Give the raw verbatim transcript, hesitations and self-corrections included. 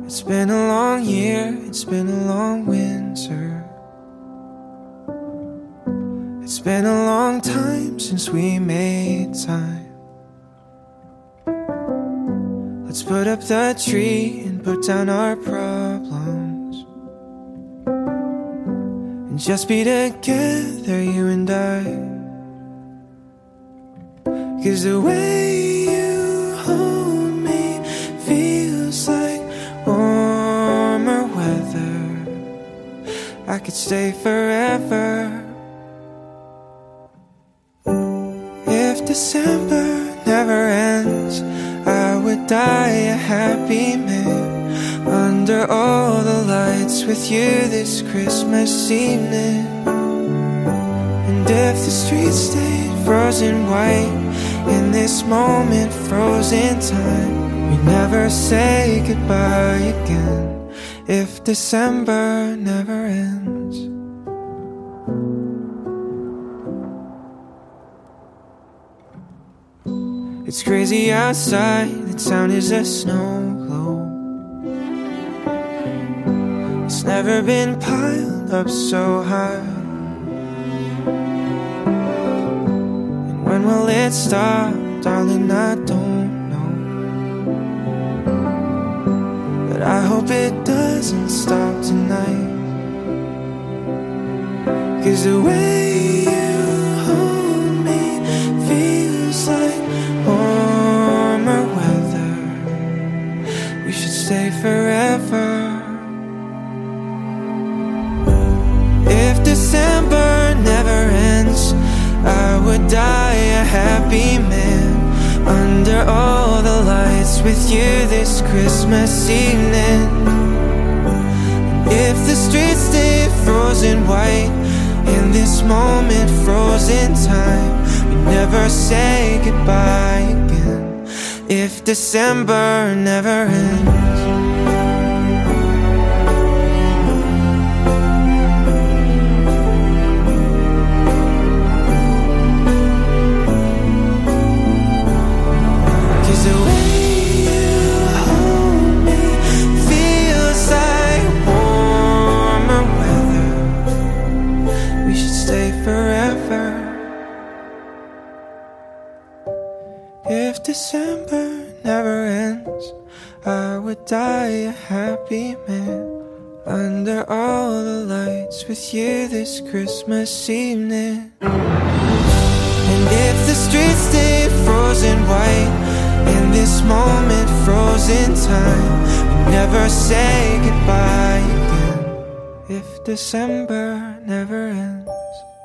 It's been a long year, it's been a long winter. It's been a long time since we made time. Let's put up the tree and put down our problems and just be together, you and I. 'Cause the way you hold me feels like warmer weather. I could stay forever. If December never ends, I would die a happy man under all the lights with you this Christmas evening. And if the streets stayed frozen white in this moment, frozen time, we never say goodbye again. If December never ends. It's crazy outside, the town is a snow globe. It's never been piled up so high. And when will it stop, darling, I don't know. But I hope it doesn't stop tonight. 'Cause the way you hold me feels like warmer weather. We should stay forever. If December never ends, I would die a happy man under all the lights with you this Christmas evening. If the streets stay frozen white in this moment, frozen time, we never say goodbye again. If December never ends. If December never ends, I would die a happy man under all the lights with you this Christmas evening. And if the streets stay frozen white in this moment, frozen time, we never say goodbye again. If December never ends.